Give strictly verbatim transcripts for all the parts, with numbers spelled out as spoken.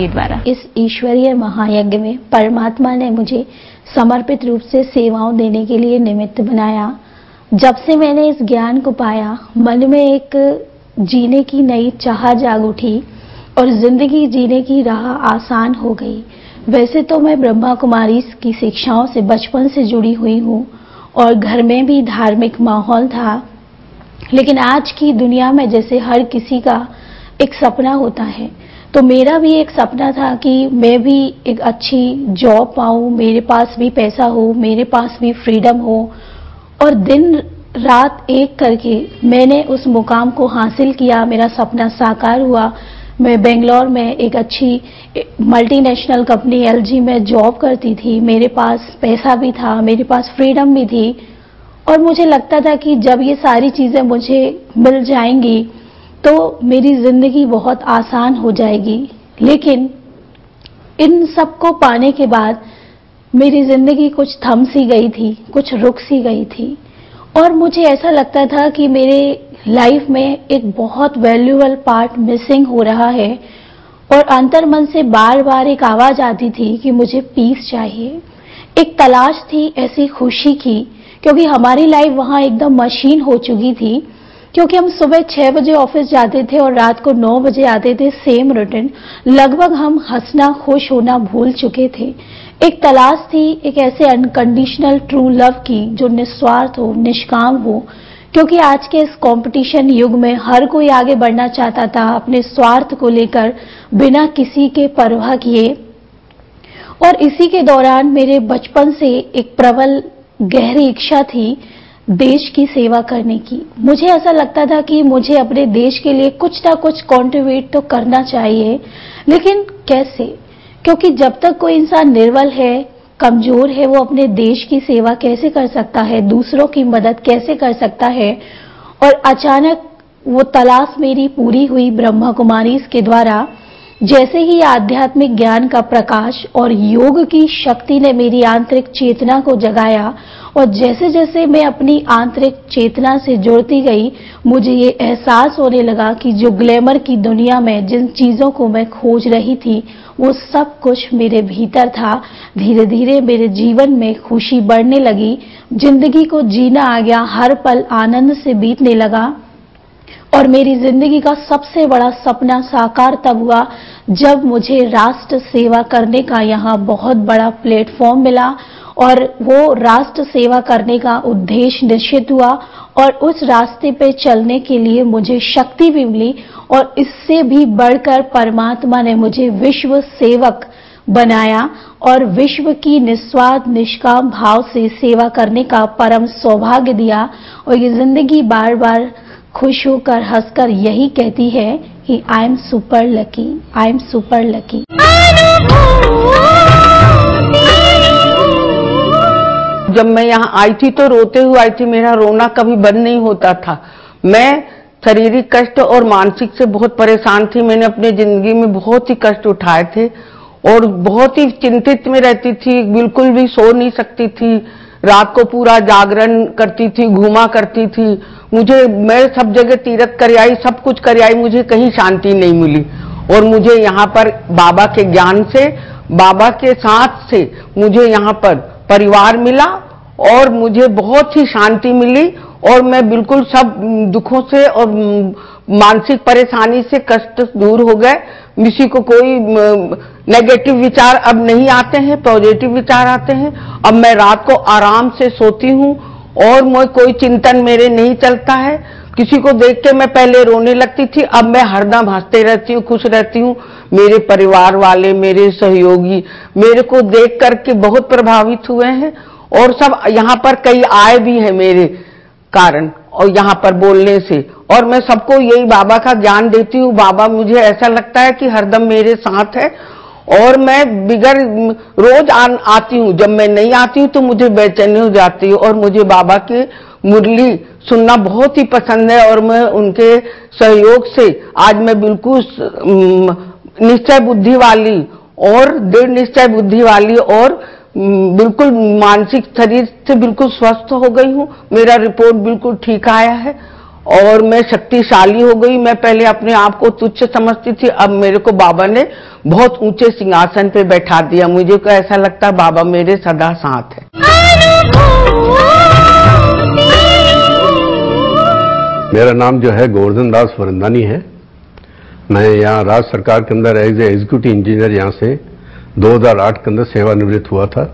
द्वारा इस ईश्वरीय महायज्ञ में परमात्मा ने मुझे समर्पित रूप से सेवाओं देने के लिए निमित्त बनाया। जब से मैंने इस ज्ञान को पाया, मन में एक जीने की नई चाह जाग उठी और जिंदगी जीने की राह आसान हो गई। वैसे तो मैं ब्रह्मा कुमारी की शिक्षाओं से बचपन से जुड़ी हुई हूँ और घर में भी धार्मिक माहौल था, लेकिन आज की दुनिया में जैसे हर किसी का एक सपना होता है, तो मेरा भी एक सपना था कि मैं भी एक अच्छी जॉब पाऊँ, मेरे पास भी पैसा हो, मेरे पास भी फ्रीडम हो, और दिन रात एक करके मैंने उस मुकाम को हासिल किया। मेरा सपना साकार हुआ। मैं बेंगलोर में एक अच्छी मल्टीनेशनल कंपनी एलजी में जॉब करती थी। मेरे पास पैसा भी था, मेरे पास फ्रीडम भी थी, और मुझे लगता था कि जब ये सारी चीजें मुझे मिल जाएंगी तो मेरी जिंदगी बहुत आसान हो जाएगी। लेकिन इन सबको पाने के बाद मेरी जिंदगी कुछ थम सी गई थी, कुछ रुक सी गई थी, और मुझे ऐसा लगता था कि मेरे लाइफ में एक बहुत वैल्यूएबल पार्ट मिसिंग हो रहा है, और अंतर्मन से बार बार एक आवाज आती थी कि मुझे पीस चाहिए। एक तलाश थी ऐसी खुशी की, क्योंकि हमारी लाइफ वहां एकदम मशीन हो चुकी थी, क्योंकि हम सुबह छह बजे ऑफिस जाते थे और रात को नौ बजे आते थे, सेम रूटीन। लगभग हम हंसना, खुश होना भूल चुके थे। एक तलाश थी एक ऐसे अनकंडीशनल ट्रू लव की जो निस्वार्थ हो, निष्काम हो, क्योंकि आज के इस कंपटीशन युग में हर कोई आगे बढ़ना चाहता था अपने स्वार्थ को लेकर, बिना किसी के परवाह किए। और इसी के दौरान मेरे बचपन से एक प्रबल गहरी इच्छा थी देश की सेवा करने की। मुझे ऐसा लगता था कि मुझे अपने देश के लिए कुछ ना कुछ कंट्रीब्यूट तो करना चाहिए, लेकिन कैसे? क्योंकि जब तक कोई इंसान निर्बल है, कमजोर है, वो अपने देश की सेवा कैसे कर सकता है, दूसरों की मदद कैसे कर सकता है? और अचानक वो तलाश मेरी पूरी हुई ब्रह्मा कुमारी के द्वारा। जैसे ही आध्यात्मिक ज्ञान का प्रकाश और योग की शक्ति ने मेरी आंतरिक चेतना को जगाया, और जैसे जैसे मैं अपनी आंतरिक चेतना से जुड़ती गई, मुझे ये एहसास होने लगा कि जो ग्लैमर की दुनिया में जिन चीजों को मैं खोज रही थी, वो सब कुछ मेरे भीतर था। धीरे धीरे मेरे जीवन में खुशी बढ़ने लगी, जिंदगी को जीना आ गया, हर पल आनंद से बीतने लगा। और मेरी जिंदगी का सबसे बड़ा सपना साकार तब हुआ जब मुझे राष्ट्र सेवा करने का यहाँ बहुत बड़ा प्लेटफॉर्म मिला, और वो राष्ट्र सेवा करने का उद्देश्य निश्चित हुआ, और उस रास्ते पे चलने के लिए मुझे शक्ति भी मिली। और इससे भी बढ़कर परमात्मा ने मुझे विश्व सेवक बनाया और विश्व की निस्वार्थ निष्काम भाव से सेवा करने का परम सौभाग्य दिया। और ये जिंदगी बार बार खुश होकर हंसकर यही कहती है कि I am super lucky, I am super lucky. जब मैं यहाँ आई थी तो रोते हुए आई थी, मेरा रोना कभी बंद नहीं होता था। मैं शारीरिक कष्ट और मानसिक से बहुत परेशान थी। मैंने अपनी जिंदगी में बहुत ही कष्ट उठाए थे और बहुत ही चिंतित में रहती थी, बिल्कुल भी सो नहीं सकती थी, रात को पूरा जागरण करती थी, घूमा करती थी। मुझे मैं सब जगह तीर्थ कर आई, सब कुछ कर आई, मुझे कहीं शांति नहीं मिली। और मुझे यहाँ पर बाबा के ज्ञान से, बाबा के साथ से मुझे यहाँ पर परिवार मिला और मुझे बहुत ही शांति मिली, और मैं बिल्कुल सब दुखों से और मानसिक परेशानी से कष्ट दूर हो गए। किसी को कोई नेगेटिव विचार अब नहीं आते हैं, पॉजिटिव विचार आते हैं। अब मैं रात को आराम से सोती हूँ और मैं कोई चिंतन मेरे नहीं चलता है। किसी को देख के मैं पहले रोने लगती थी, अब मैं हरदम हंसते रहती हूँ, खुश रहती हूँ। मेरे परिवार वाले, मेरे सहयोगी मेरे को देख करके बहुत प्रभावित हुए हैं, और सब यहाँ पर कई आए भी हैं मेरे कारण और यहाँ पर बोलने से। और मैं सबको यही बाबा का ज्ञान देती हूँ। बाबा मुझे ऐसा लगता है कि हरदम मेरे साथ है, और मैं बिगर रोज आन, आती हूँ। जब मैं नहीं आती हूँ तो मुझे बेचैनी हो जाती है, और मुझे बाबा की मुरली सुनना बहुत ही पसंद है। और मैं उनके सहयोग से आज मैं बिल्कुल निश्चय बुद्धि वाली और दृढ़ निश्चय बुद्धि वाली और बिल्कुल मानसिक शरीर से बिल्कुल स्वस्थ हो गई हूँ। मेरा रिपोर्ट बिल्कुल ठीक आया है, और मैं शक्तिशाली हो गई। मैं पहले अपने आप को तुच्छ समझती थी, अब मेरे को बाबा ने बहुत ऊंचे सिंहासन पे बैठा दिया। मुझे को ऐसा लगता है बाबा मेरे सदा साथ है। मेरा नाम जो है गोवर्धन दास वरंदानी है। मैं यहाँ राज्य सरकार के अंदर एज ए एग्जीक्यूटिव इंजीनियर यहाँ से दो हज़ार आठ के अंदर सेवानिवृत्त हुआ था।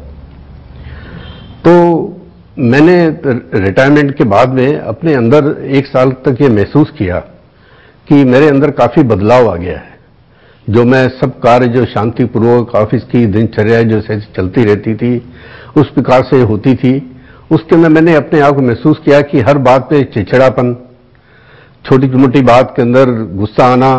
तो मैंने रिटायरमेंट के बाद में अपने अंदर एक साल तक ये महसूस किया कि मेरे अंदर काफी बदलाव आ गया है। जो मैं सब कार्य जो शांतिपूर्वक ऑफिस की दिनचर्या जो चलती रहती थी उस प्रकार से होती थी, उसके अंदर मैंने अपने आप को महसूस किया कि हर बात पे चिड़चिड़ापन, छोटी मोटी बात के अंदर गुस्सा आना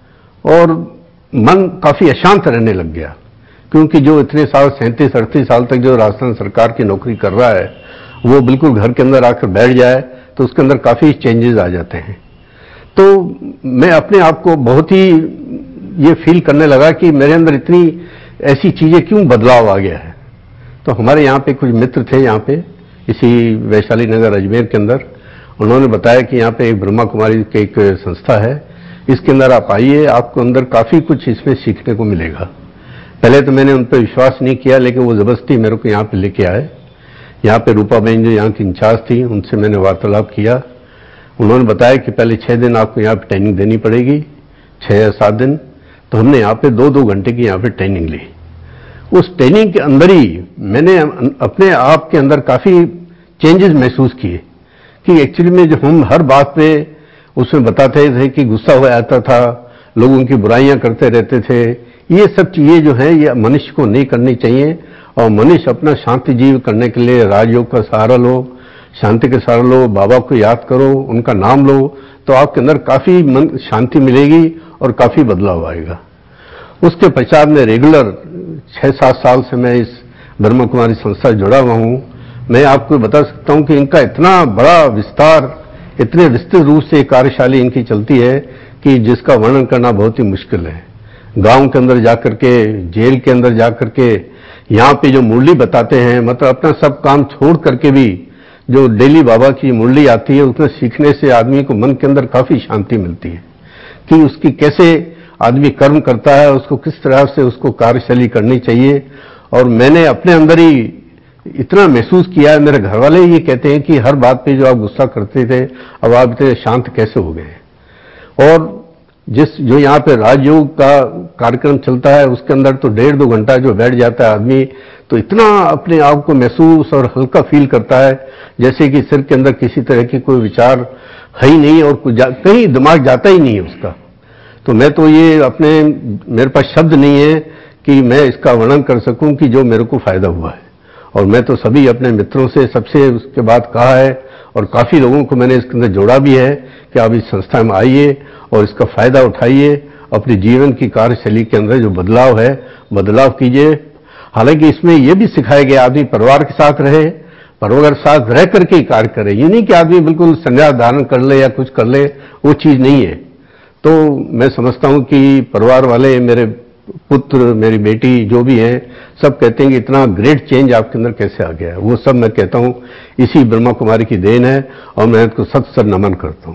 और मन काफी अशांत रहने लग गया। क्योंकि जो इतने साल सैंतीस अड़तीस साल तक जो राजस्थान सरकार की नौकरी कर रहा है वो बिल्कुल घर के अंदर आकर बैठ जाए तो उसके अंदर काफी चेंजेस आ जाते हैं। तो मैं अपने आप को बहुत ही ये फील करने लगा कि मेरे अंदर इतनी ऐसी चीजें क्यों बदलाव आ गया है। तो हमारे यहाँ पे कुछ मित्र थे यहाँ पे इसी वैशाली नगर अजमेर के अंदर, उन्होंने बताया कि यहाँ पे एक ब्रह्मा कुमारी की एक संस्था है, इसके अंदर आप आइए, आपको अंदर काफी कुछ इसमें सीखने को मिलेगा। पहले तो मैंने उन पर विश्वास नहीं किया, लेकिन वो जबरदस्ती मेरे को यहाँ पे लेके आए। यहाँ पे रूपा बहन जो यहाँ की इंचार्ज थी उनसे मैंने वार्तालाप किया। उन्होंने बताया कि पहले छह दिन आपको यहाँ पे ट्रेनिंग देनी पड़ेगी, छह या सात दिन। तो हमने यहाँ पे दो दो घंटे की यहाँ पे ट्रेनिंग ली। उस ट्रेनिंग के अंदर ही मैंने अपने आप के अंदर काफी चेंजेस महसूस किए कि एक्चुअली में जो हम हर बात पे उसमें बताते थे कि गुस्सा हो जाता था, लोगों की बुराइयां करते रहते थे, ये सब चीजें जो है ये मनुष्य को नहीं करनी चाहिए। और मनुष्य अपना शांति जीव करने के लिए राजयोग का सहारा लो, शांति के सहारा लो, बाबा को याद करो, उनका नाम लो, तो आपके अंदर काफी मन शांति मिलेगी और काफी बदलाव आएगा। उसके पश्चात में रेगुलर छह सात साल से मैं इस ब्रह्मा कुमारी संस्था जुड़ा हुआ हूं। मैं आपको बता सकता हूं कि इनका इतना बड़ा विस्तार, इतने विस्तृत रूप से कार्यशाली इनकी चलती है कि जिसका वर्णन करना बहुत ही मुश्किल है। गांव के अंदर जाकर के, जेल के अंदर जाकर के यहाँ पे जो मुरली बताते हैं, मतलब अपना सब काम छोड़ करके भी जो डेली बाबा की मुरली आती है उसमें सीखने से आदमी को मन के अंदर काफी शांति मिलती है कि उसकी कैसे आदमी कर्म करता है, उसको किस तरह से उसको कार्यशैली करनी चाहिए। और मैंने अपने अंदर ही इतना महसूस किया है, मेरे घर वाले ये कहते हैं कि हर बात पे जो आप गुस्सा करते थे अब आप इतने शांत कैसे हो गए। और जिस जो यहाँ पे राजयोग का कार्यक्रम चलता है उसके अंदर तो डेढ़ दो घंटा जो बैठ जाता है आदमी, तो इतना अपने आप को महसूस और हल्का फील करता है जैसे कि सिर के अंदर किसी तरह की कोई विचार है ही नहीं और कुछ कहीं दिमाग जाता ही नहीं है उसका। तो मैं तो ये अपने, मेरे पास शब्द नहीं है कि मैं इसका वर्णन कर सकूं कि जो मेरे को फायदा हुआ है। और मैं तो सभी अपने मित्रों से सबसे उसके बाद कहा है और काफी लोगों को मैंने इसके अंदर जोड़ा भी है कि आप इस संस्था में आइए और इसका फायदा उठाइए, अपने जीवन की कार्यशैली के अंदर जो बदलाव है बदलाव कीजिए। हालांकि इसमें यह भी सिखाया गया आदमी परिवार के साथ रहे, परिवार के साथ रह करके ही कार्य करे, ये नहीं कि आदमी बिल्कुल संन्यास धारण कर ले या कुछ कर ले, वो चीज नहीं है। तो मैं समझता हूं कि परिवार वाले, मेरे पुत्र, मेरी बेटी जो भी है, सब कहते हैं कि इतना ग्रेट चेंज आपके अंदर कैसे आ गया है। वो सब मैं कहता हूं इसी ब्रह्मा कुमारी की देन है और मैं इसको सत सत नमन करता हूं।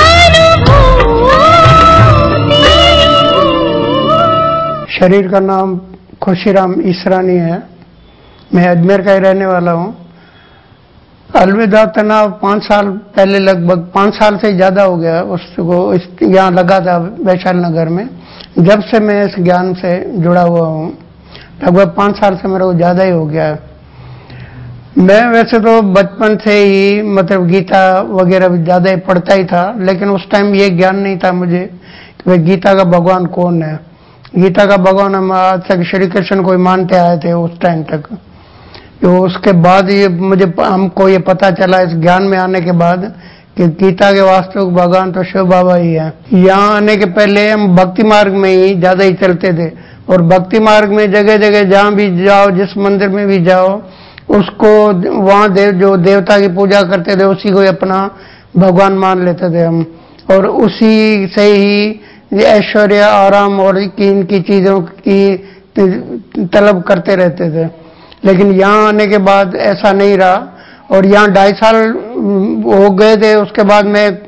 शरीर का नाम खुशीराम ईसरानी है। मैं अजमेर का ही रहने वाला हूँ। अलविदा तनाव पाँच साल पहले, लगभग पाँच साल से ज़्यादा हो गया उसको इस यहाँ लगा था वैशाली नगर में। जब से मैं इस ज्ञान से जुड़ा हुआ हूँ, लगभग पाँच साल से मेरे को ज़्यादा ही हो गया है। मैं वैसे तो बचपन से ही मतलब गीता वगैरह ज़्यादा ही पढ़ता ही था, लेकिन उस टाइम ये ज्ञान नहीं था मुझे कि भाई गीता का भगवान कौन है। गीता का भगवान हम आज तक श्री कृष्ण को ही मानते आए थे उस टाइम तक। तो उसके बाद ये मुझे हमको ये पता चला इस ज्ञान में आने के बाद कि गीता के वास्तविक भगवान तो शिव बाबा ही है। यहाँ आने के पहले हम भक्ति मार्ग में ही ज्यादा ही चलते थे और भक्ति मार्ग में जगह जगह जहाँ भी जाओ, जिस मंदिर में भी जाओ, उसको वहाँ देव जो देवता की पूजा करते थे उसी को अपना भगवान मान लेते थे हम, और उसी से ही ऐश्वर्य, आराम और की इनकी चीजों की तलब करते रहते थे। लेकिन यहाँ आने के बाद ऐसा नहीं रहा और यहाँ ढाई साल हो गए थे। उसके बाद मैं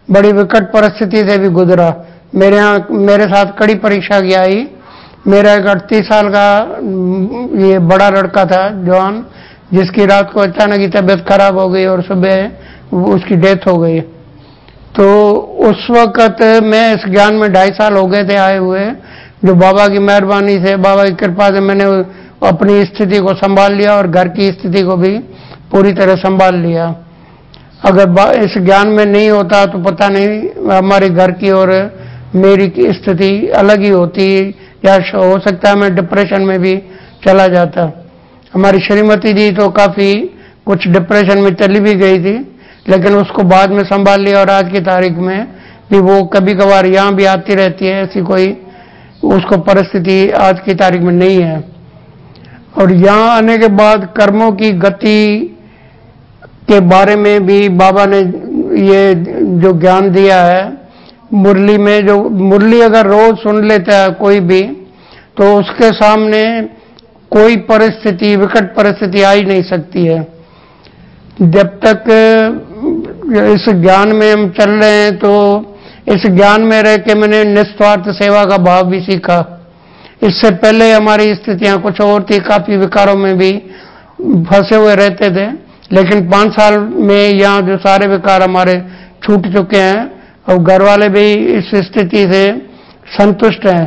बड़ी विकट परिस्थिति से भी गुजरा। मेरे यहाँ मेरे साथ कड़ी परीक्षा की आई। मेरा एक अड़तीस साल का ये बड़ा लड़का था जवान, जिसकी रात को अचानक ही तबीयत खराब हो गई और सुबह उसकी डेथ हो गई। तो उस वक्त मैं इस ज्ञान में ढाई साल हो गए थे आए हुए, जो बाबा की मेहरबानी से, बाबा की कृपा से मैंने अपनी स्थिति को संभाल लिया और घर की स्थिति को भी पूरी तरह संभाल लिया। अगर इस ज्ञान में नहीं होता तो पता नहीं हमारे घर की और मेरी स्थिति अलग ही होती, या हो सकता है मैं डिप्रेशन में भी चला जाता। हमारी श्रीमती जी तो काफी कुछ डिप्रेशन में चली भी गई थी, लेकिन उसको बाद में संभाल लिया और आज की तारीख में भी वो कभी कभार यहाँ भी आती रहती है। ऐसी कोई उसको परिस्थिति आज की तारीख में नहीं है। और यहाँ आने के बाद कर्मों की गति के बारे में भी बाबा ने ये जो ज्ञान दिया है, मुरली में जो मुरली अगर रोज सुन लेता है कोई भी, तो उसके सामने कोई परिस्थिति, विकट परिस्थिति आ ही नहीं सकती है। जब तक इस ज्ञान में हम चल रहे हैं तो इस ज्ञान में रह के मैंने निस्वार्थ सेवा का भाव भी सीखा। इससे पहले हमारी स्थितियां कुछ और थी, काफी विकारों में भी फंसे हुए रहते थे, लेकिन पांच साल में यहाँ जो सारे विकार हमारे छूट चुके हैं और घर वाले भी इस स्थिति से संतुष्ट हैं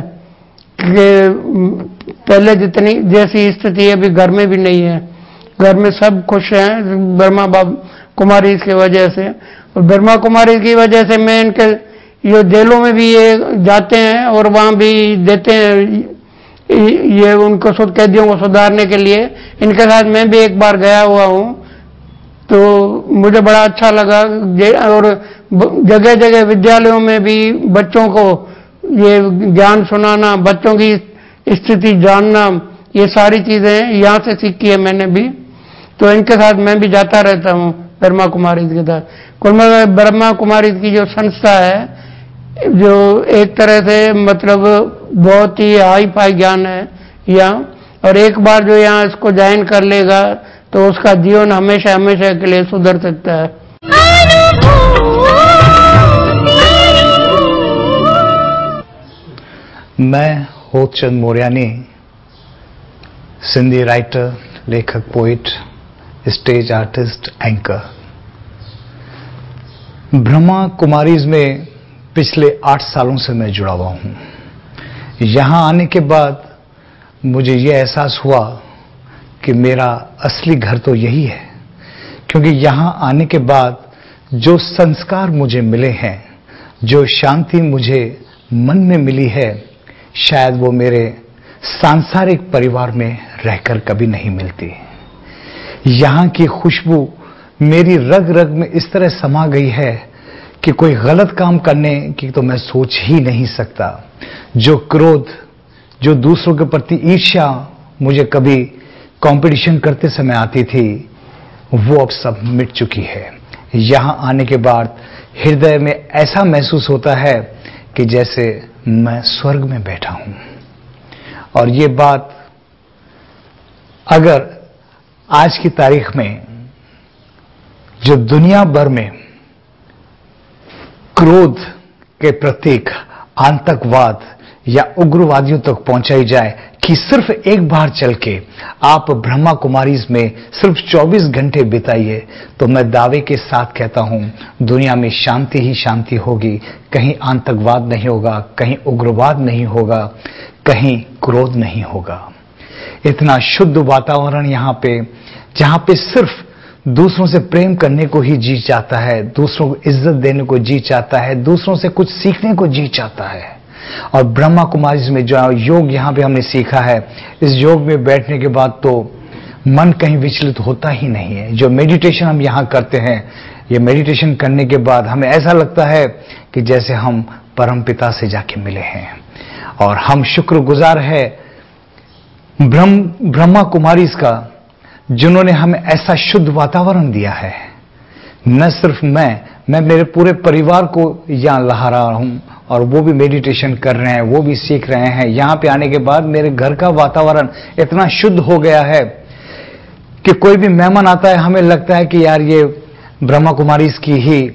कि पहले जितनी जैसी स्थिति अभी घर में भी नहीं है। घर में सब खुश हैं ब्रह्मा बाबा कुमारी की वजह से। और ब्रह्मा कुमारी की वजह से मैं इनके ये जेलों में भी ये जाते हैं और वहां भी देते हैं ये उनको कैदियों को सुधारने के लिए। इनके साथ मैं भी एक बार गया हुआ हूं, तो मुझे बड़ा अच्छा लगा। और जगह जगह विद्यालयों में भी बच्चों को ये ज्ञान सुनाना, बच्चों की स्थिति जानना, ये सारी चीजें यहाँ से सीखी है मैंने भी। तो इनके साथ मैं भी जाता रहता हूँ ब्रह्मा कुमारी के साथ। कुल मिलाकर ब्रह्मा कुमारी की जो संस्था है, जो एक तरह से मतलब बहुत ही हाई फाई ज्ञान है यहाँ, और एक बार जो यहाँ इसको ज्वाइन कर लेगा तो उसका जीवन हमेशा हमेशा के लिए सुधर सकता है। मैं होतचंद मोरयानी, सिंधी राइटर, लेखक, poet, stage artist, anchor. Brahma Kumaris में पिछले आठ सालों से मैं जुड़ा हुआ हूं। यहां आने के बाद मुझे यह एहसास हुआ कि मेरा असली घर तो यही है, क्योंकि यहां आने के बाद जो संस्कार मुझे मिले हैं, जो शांति मुझे मन में मिली है, शायद वो मेरे सांसारिक परिवार में रहकर कभी नहीं मिलती। यहां की खुशबू मेरी रग रग में इस तरह समा गई है कि कोई गलत काम करने की तो मैं सोच ही नहीं सकता। जो क्रोध, जो दूसरों के प्रति ईर्ष्या मुझे कभी कंपटीशन करते समय आती थी, वो अब सब मिट चुकी है। यहां आने के बाद हृदय में ऐसा महसूस होता है कि जैसे मैं स्वर्ग में बैठा हूं। और ये बात अगर आज की तारीख में जो दुनिया भर में क्रोध के प्रतीक आतंकवाद या उग्रवादियों तक पहुंचाई जाए कि सिर्फ एक बार चल के आप ब्रह्मा कुमारीज में सिर्फ चौबीस घंटे बिताइए, तो मैं दावे के साथ कहता हूं दुनिया में शांति ही शांति होगी। कहीं आतंकवाद नहीं होगा, कहीं उग्रवाद नहीं होगा, कहीं क्रोध नहीं होगा। इतना शुद्ध वातावरण यहां पे, जहां पे सिर्फ दूसरों से प्रेम करने को ही जी चाहता है, दूसरों को इज्जत देने को जी चाहता है, दूसरों से कुछ सीखने को जी चाहता है। और ब्रह्मा कुमारी में जो योग यहां पे हमने सीखा है, इस योग में बैठने के बाद तो मन कहीं विचलित होता ही नहीं है। जो मेडिटेशन हम यहां करते हैं, ये मेडिटेशन करने के बाद हमें ऐसा लगता है कि जैसे हम परमपिता से जाके मिले हैं। और हम शुक्रगुजार है ब्रह्म ब्रह्मा कुमारीज का, जिन्होंने हमें ऐसा शुद्ध वातावरण दिया है। न सिर्फ मैं मैं मेरे पूरे परिवार को यहां ला रहा हूं, और वो भी मेडिटेशन कर रहे हैं, वो भी सीख रहे हैं। यहां पे आने के बाद मेरे घर का वातावरण इतना शुद्ध हो गया है कि कोई भी मेहमान आता है, हमें लगता है कि यार ये ब्रह्मा कुमारीज की ही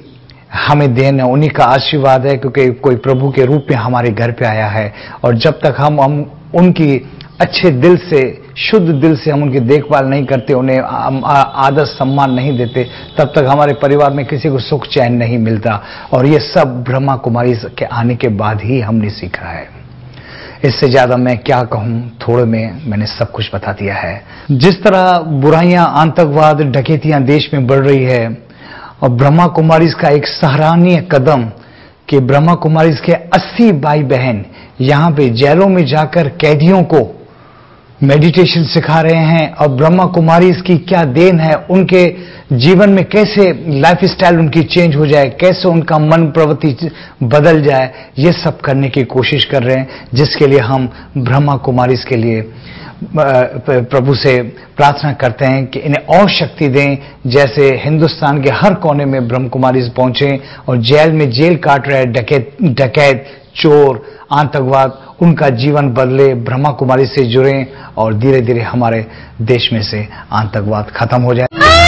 हमें देन है, उन्हीं का आशीर्वाद है, क्योंकि कोई प्रभु के रूप में हमारे घर पे आया है। और जब तक हम हम उनकी अच्छे दिल से, शुद्ध दिल से हम उनकी देखभाल नहीं करते, उन्हें आदर सम्मान नहीं देते, तब तक हमारे परिवार में किसी को सुख चैन नहीं मिलता। और ये सब ब्रह्मा कुमारी के आने के बाद ही हमने सीखा है। इससे ज्यादा मैं क्या कहूं, थोड़े में मैंने सब कुछ बता दिया है। जिस तरह बुराइयां, आतंकवाद, डकैतियां देश में बढ़ रही है, और ब्रह्मा कुमारीज का एक सराहनीय कदम कि ब्रह्मा कुमारीज के अस्सी भाई बहन यहां पे जेलों में जाकर कैदियों को मेडिटेशन सिखा रहे हैं। और ब्रह्मा कुमारीज की क्या देन है, उनके जीवन में कैसे लाइफ स्टाइल उनकी चेंज हो जाए, कैसे उनका मन प्रवृत्ति बदल जाए, ये सब करने की कोशिश कर रहे हैं, जिसके लिए हम ब्रह्मा कुमारीज के लिए प्रभु से प्रार्थना करते हैं कि इन्हें और शक्ति दें, जैसे हिंदुस्तान के हर कोने में ब्रह्म कुमारीज पहुंचे और जेल में जेल काट रहे डकैत डकैत चोर, आतंकवाद, उनका जीवन बदले, ब्रह्मा कुमारी से जुड़ें और धीरे धीरे हमारे देश में से आतंकवाद खत्म हो जाए।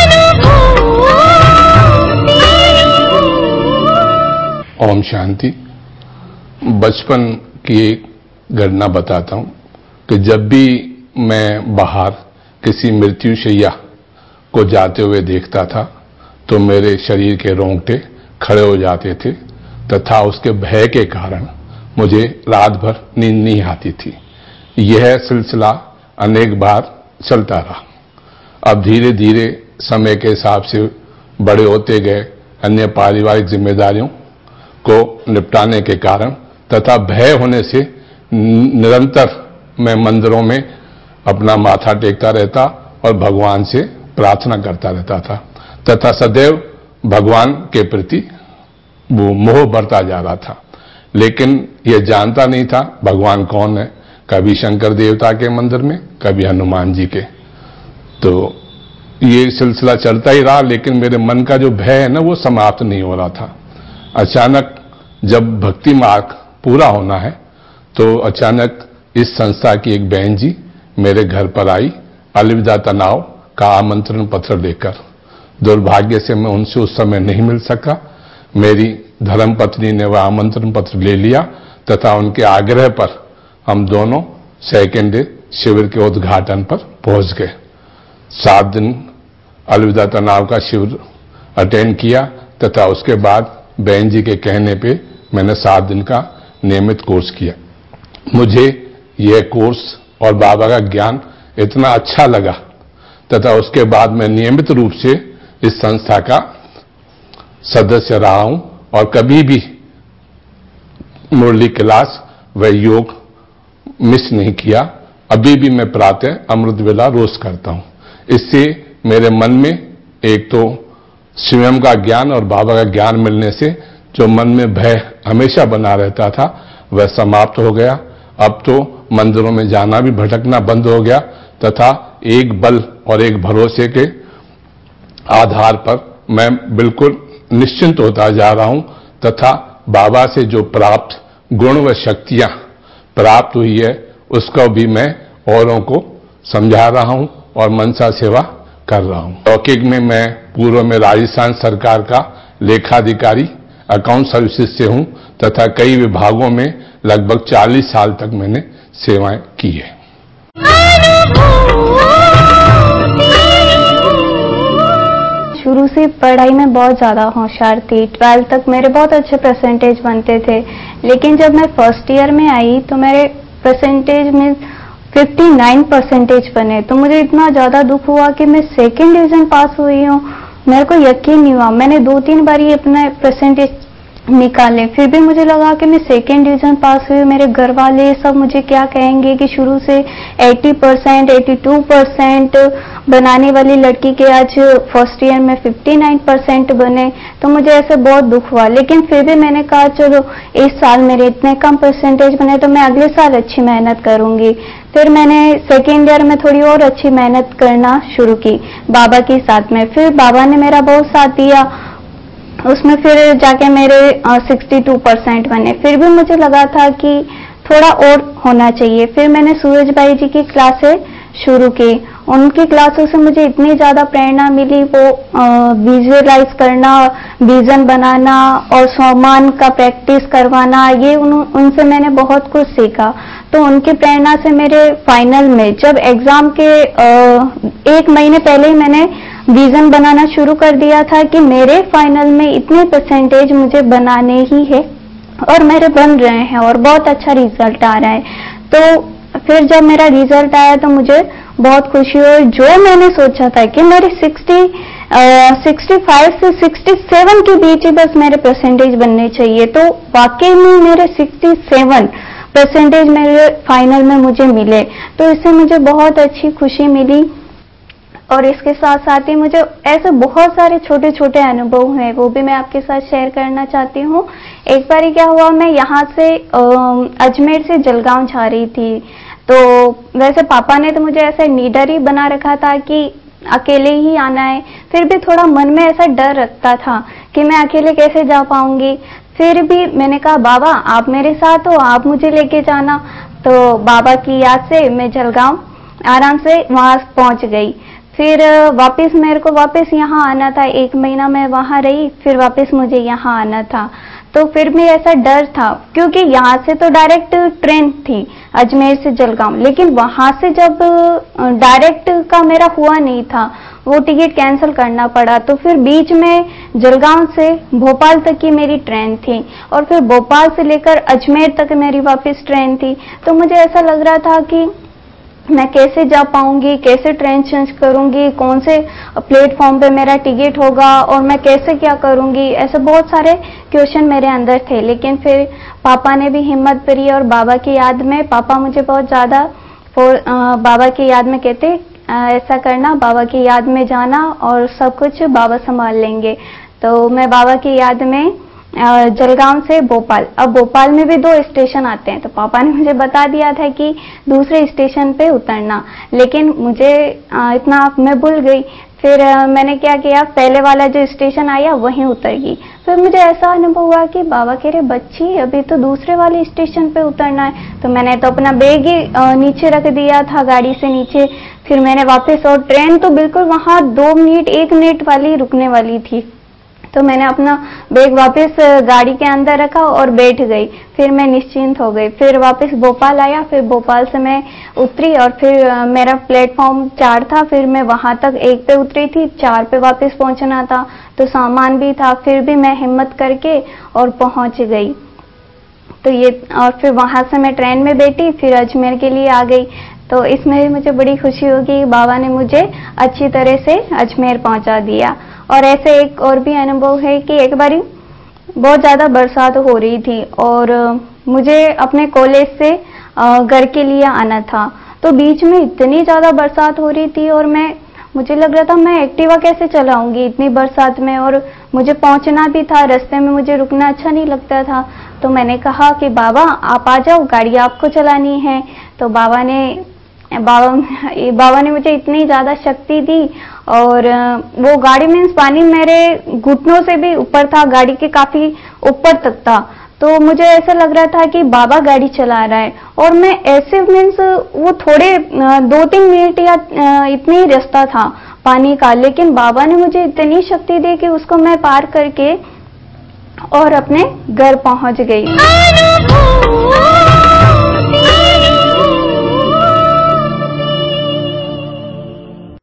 ओम शांति। बचपन की एक घटना बताता हूं कि जब भी मैं बाहर किसी मृत्युशैया को जाते हुए देखता था तो मेरे शरीर के रोंगटे खड़े हो जाते थे तथा उसके भय के कारण मुझे रात भर नींद नहीं आती थी। यह सिलसिला अनेक बार चलता रहा। अब धीरे धीरे समय के हिसाब से बड़े होते गए, अन्य पारिवारिक जिम्मेदारियों को निपटाने के कारण तथा भय होने से निरंतर मैं मंदिरों में अपना माथा टेकता रहता और भगवान से प्रार्थना करता रहता था तथा सदैव भगवान के प्रति वो मोह बढ़ता जा रहा था। लेकिन यह जानता नहीं था भगवान कौन है, कभी शंकर देवता के मंदिर में, कभी हनुमान जी के। तो ये सिलसिला चलता ही रहा, लेकिन मेरे मन का जो भय है ना वो समाप्त नहीं हो रहा था। अचानक जब भक्ति मार्ग पूरा होना है तो अचानक इस संस्था की एक बहन जी मेरे घर पर आई, अलविदा तनाव का आमंत्रण पत्र लेकर। दुर्भाग्य से मैं उनसे उस समय नहीं मिल सका। मेरी धर्मपत्नी ने वह आमंत्रण पत्र ले लिया तथा उनके आग्रह पर हम दोनों सेकेंड डे शिविर के उद्घाटन पर पहुंच गए। सात दिन अलविदा तनाव का शिविर अटेंड किया तथा उसके बाद बहन जी के कहने पे मैंने सात दिन का नियमित कोर्स किया। मुझे यह कोर्स और बाबा का ज्ञान इतना अच्छा लगा तथा उसके बाद मैं नियमित रूप से इस संस्था का सदस्य रहा हूं और कभी भी मुरली क्लास व योग मिस नहीं किया। अभी भी मैं प्रातः अमृत वेला रोज करता हूं। इससे मेरे मन में एक तो स्वयं का ज्ञान और बाबा का ज्ञान मिलने से जो मन में भय हमेशा बना रहता था वह समाप्त हो गया। अब तो मंदिरों में जाना भी, भटकना बंद हो गया तथा एक बल और एक भरोसे के आधार पर मैं बिल्कुल निश्चिंत होता जा रहा हूं तथा बाबा से जो प्राप्त गुण व शक्तियां प्राप्त हुई है उसको भी मैं औरों को समझा रहा हूं और मनसा सेवा कर रहा हूं। लौकिक में मैं पूर्व में राजस्थान सरकार का लेखाधिकारी अकाउंट सर्विसेज से हूं तथा कई विभागों में लगभग चालीस साल तक मैंने सेवाएं की है। शुरू से पढ़ाई में बहुत ज़्यादा होशियार थी। ट्वेल्थ तक मेरे बहुत अच्छे परसेंटेज बनते थे, लेकिन जब मैं फर्स्ट ईयर में आई तो मेरे परसेंटेज में उनसठ परसेंटेज बने। तो मुझे इतना ज़्यादा दुख हुआ कि मैं सेकेंड डिवीजन पास हुई हूँ। मेरे को यकीन नहीं हुआ। मैंने दो तीन बार ही अपना परसेंटेज निकाले, फिर भी मुझे लगा कि मैं सेकेंड डिवीजन पास हुई। मेरे घर वाले सब मुझे क्या कहेंगे कि शुरू से अस्सी परसेंट, बयासी परसेंट बनाने वाली लड़की के आज फर्स्ट ईयर में उनसठ परसेंट बने। तो मुझे ऐसे बहुत दुख हुआ, लेकिन फिर भी मैंने कहा चलो इस साल मेरे इतने कम परसेंटेज बने तो मैं अगले साल अच्छी मेहनत करूंगी। फिर मैंने सेकेंड ईयर में थोड़ी और अच्छी मेहनत करना शुरू की बाबा के साथ में। फिर बाबा ने मेरा बहुत साथ दिया, उसमें फिर जाके मेरे बासठ परसेंट बने। फिर भी मुझे लगा था कि थोड़ा और होना चाहिए। फिर मैंने सूरज भाई जी की क्लासें शुरू की। उनकी क्लासों से मुझे इतनी ज़्यादा प्रेरणा मिली, वो विजुअलाइज करना, विजन बनाना और स्वमान का प्रैक्टिस करवाना, ये उन, उनसे मैंने बहुत कुछ सीखा। तो उनकी प्रेरणा से मेरे फाइनल में, जब एग्जाम के आ, एक महीने पहले ही मैंने विजन बनाना शुरू कर दिया था कि मेरे फाइनल में इतने परसेंटेज मुझे बनाने ही है, और मेरे बन रहे हैं और बहुत अच्छा रिजल्ट आ रहा है। तो फिर जब मेरा रिजल्ट आया तो मुझे बहुत खुशी हुई। जो मैंने सोचा था कि मेरे साठ, पैंसठ से सड़सठ के बीच ही बस मेरे परसेंटेज बनने चाहिए, तो वाकई में मेरे सड़सठ परसेंटेज मेरे फाइनल में मुझे मिले। तो इससे मुझे बहुत अच्छी खुशी मिली। और इसके साथ साथ ही मुझे ऐसे बहुत सारे छोटे छोटे अनुभव हैं, वो भी मैं आपके साथ शेयर करना चाहती हूँ। एक बार क्या हुआ, मैं यहाँ से अजमेर से जलगांव जा रही थी। तो वैसे पापा ने तो मुझे ऐसे नीडर ही बना रखा था कि अकेले ही आना है, फिर भी थोड़ा मन में ऐसा डर रखता था कि मैं अकेले कैसे जा पाऊंगी। फिर भी मैंने कहा, बाबा आप मेरे साथ हो, आप मुझे लेके जाना। तो बाबा की याद से मैं जलगांव आराम से वहां पहुंच गई। फिर वापस मेरे को वापस यहाँ आना था, एक महीना मैं वहां रही, फिर वापस मुझे यहाँ आना था। तो फिर भी ऐसा डर था, क्योंकि यहाँ से तो डायरेक्ट ट्रेन थी अजमेर से जलगांव, लेकिन वहां से जब डायरेक्ट का मेरा हुआ नहीं था, वो टिकट कैंसिल करना पड़ा। तो फिर बीच में जलगांव से भोपाल तक की मेरी ट्रेन थी, और फिर भोपाल से लेकर अजमेर तक मेरी वापस ट्रेन थी। तो मुझे ऐसा लग रहा था कि मैं कैसे जा पाऊंगी, कैसे ट्रेन चेंज करूंगी, कौन से प्लेटफॉर्म पे मेरा टिकट होगा, और मैं कैसे क्या करूंगी। ऐसे बहुत सारे क्वेश्चन मेरे अंदर थे। लेकिन फिर पापा ने भी हिम्मत भरी, और बाबा की याद में, पापा मुझे बहुत ज़्यादा बाबा की याद में कहते, ऐसा करना, बाबा की याद में जाना और सब कुछ बाबा संभाल लेंगे। तो मैं बाबा की याद में जलगांव से भोपाल, अब भोपाल में भी दो स्टेशन आते हैं, तो पापा ने मुझे बता दिया था कि दूसरे स्टेशन पे उतरना, लेकिन मुझे इतना मैं भूल गई। फिर मैंने क्या किया, पहले वाला जो स्टेशन आया वहीं उतर गई। फिर मुझे ऐसा अनुभव हुआ कि बाबा कह रहे, बच्ची अभी तो दूसरे वाले स्टेशन पे उतरना है। तो मैंने तो अपना बैग ही नीचे रख दिया था गाड़ी से नीचे। फिर मैंने वापस, और ट्रेन तो बिल्कुल वहां दो मिनट एक मिनट वाली रुकने वाली थी, तो मैंने अपना बैग वापस गाड़ी के अंदर रखा और बैठ गई। फिर मैं निश्चिंत हो गई। फिर वापस भोपाल आया, फिर भोपाल से मैं उतरी, और फिर मेरा प्लेटफॉर्म चार था, फिर मैं वहां तक एक पे उतरी थी, चार पे वापस पहुंचना था, तो सामान भी था। फिर भी मैं हिम्मत करके और पहुंच गई। तो ये, और फिर वहां से मैं ट्रेन में बैठी, फिर अजमेर के लिए आ गई। तो इसमें भी मुझे बड़ी खुशी होगी, बाबा ने मुझे अच्छी तरह से अजमेर पहुंचा दिया। और ऐसे एक और भी अनुभव है कि एक बारी बहुत ज़्यादा बरसात हो रही थी, और मुझे अपने कॉलेज से घर के लिए आना था। तो बीच में इतनी ज़्यादा बरसात हो रही थी, और मैं मुझे लग रहा था मैं एक्टिवा कैसे चलाऊंगी इतनी बरसात में, और मुझे पहुंचना भी था, रास्ते में मुझे रुकना अच्छा नहीं लगता था। तो मैंने कहा कि बाबा आप आ जाओ, गाड़ी आपको चलानी है। तो बाबा ने बाबा बाबा ने मुझे इतनी ज़्यादा शक्ति दी, और वो गाड़ी मीन्स पानी मेरे घुटनों से भी ऊपर था, गाड़ी के काफ़ी ऊपर तक था। तो मुझे ऐसा लग रहा था कि बाबा गाड़ी चला रहा है, और मैं ऐसे मीन्स वो थोड़े दो तीन मिनट या इतनी ही रास्ता था पानी का, लेकिन बाबा ने मुझे इतनी शक्ति दी कि उसको मैं पार करके और अपने घर पहुंच गई।